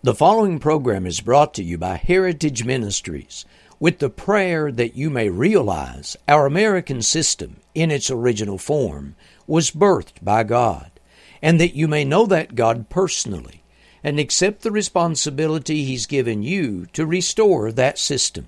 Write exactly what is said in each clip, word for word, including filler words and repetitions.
The following program is brought to you by Heritage Ministries with the prayer that you may realize our American system in its original form was birthed by God, and that you may know that God personally and accept the responsibility He's given you to restore that system.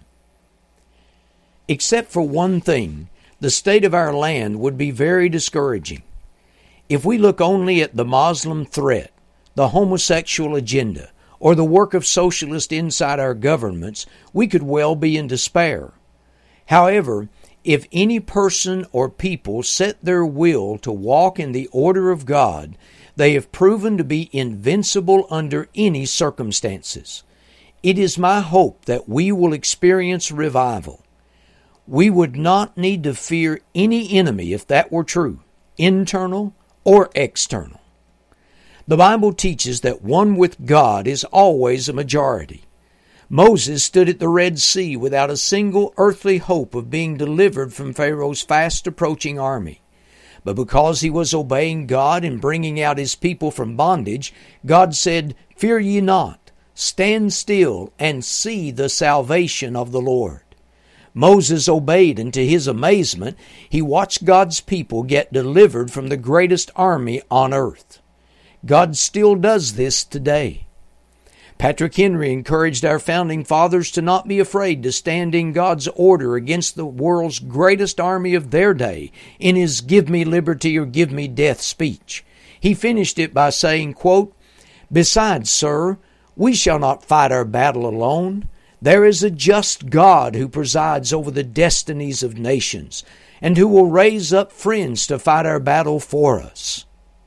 Except for one thing, the state of our land would be very discouraging. If we look only at the Muslim threat, the homosexual agenda, or the work of socialists inside our governments, we could well be in despair. However, if any person or people set their will to walk in the order of God, they have proven to be invincible under any circumstances. It is my hope that we will experience revival. We would not need to fear any enemy if that were true, internal or external. The Bible teaches that one with God is always a majority. Moses stood at the Red Sea without a single earthly hope of being delivered from Pharaoh's fast approaching army. But because he was obeying God and bringing out his people from bondage, God said, "Fear ye not, stand still and see the salvation of the Lord." Moses obeyed, and to his amazement, he watched God's people get delivered from the greatest army on earth. God still does this today. Patrick Henry encouraged our founding fathers to not be afraid to stand in God's order against the world's greatest army of their day in his "Give me liberty or give me death" speech. He finished it by saying, quote, "Besides, sir, we shall not fight our battle alone. There is a just God who presides over the destinies of nations and who will raise up friends to fight our battle for us."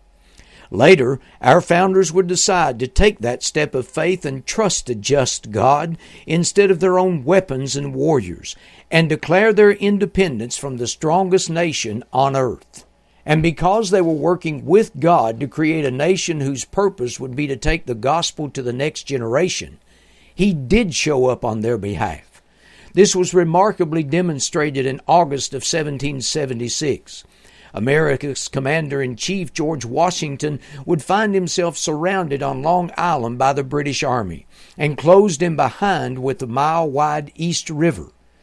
Later, our founders would decide to take that step of faith and trust a just God instead of their own weapons and warriors, and declare their independence from the strongest nation on earth. And because they were working with God to create a nation whose purpose would be to take the gospel to the next generation, He did show up on their behalf. This was remarkably demonstrated in August of seventeen seventy-six. America's Commander-in-Chief, George Washington, would find himself surrounded on Long Island by the British Army and closed in behind with the mile-wide East River.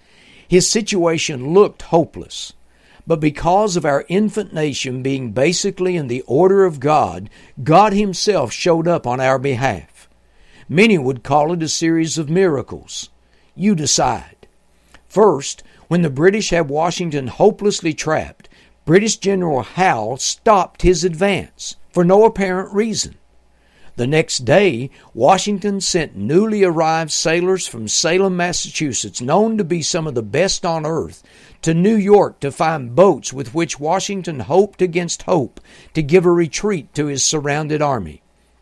His situation looked hopeless, but because of our infant nation being basically in the order of God, God Himself showed up on our behalf. Many would call it a series of miracles. You decide. First, when the British had Washington hopelessly trapped, British General Howe stopped his advance for no apparent reason. The next day, Washington sent newly arrived sailors from Salem, Massachusetts, known to be some of the best on earth, to New York to find boats with which Washington hoped against hope to give a retreat to his surrounded army.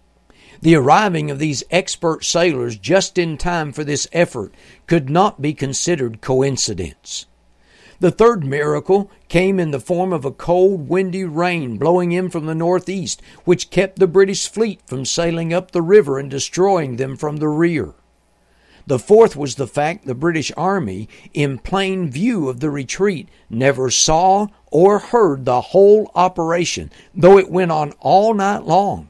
The arriving of these expert sailors just in time for this effort could not be considered coincidence. The third miracle came in the form of a cold, windy rain blowing in from the northeast, which kept the British fleet from sailing up the river and destroying them from the rear. The fourth was the fact the British Army, in plain view of the retreat, never saw or heard the whole operation, though it went on all night long.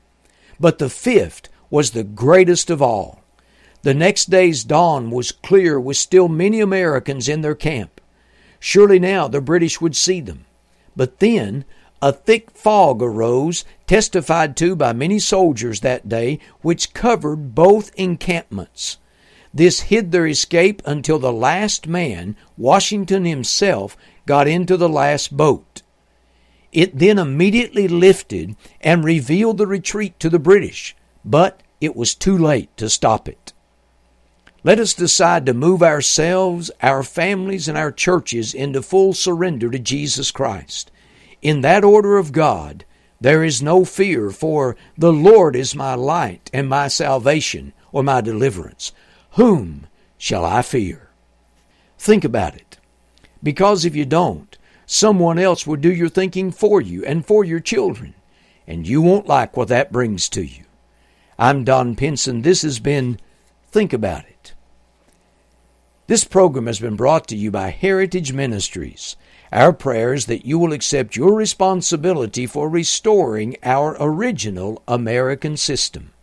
But the fifth was the greatest of all. The next day's dawn was clear with still many Americans in their camp. Surely now the British would see them. But then a thick fog arose, testified to by many soldiers that day, which covered both encampments. This hid their escape until the last man, Washington himself, got into the last boat. It then immediately lifted and revealed the retreat to the British, but it was too late to stop it. Let us decide to move ourselves, our families, and our churches into full surrender to Jesus Christ. In that order of God, there is no fear, for the Lord is my light and my salvation, or my deliverance. Whom shall I fear? Think about it, because if you don't, someone else will do your thinking for you and for your children, and you won't like what that brings to you. I'm Don Pinson. This has been Think About It. This program has been brought to you by Heritage Ministries. Our prayer is that you will accept your responsibility for restoring our original American system.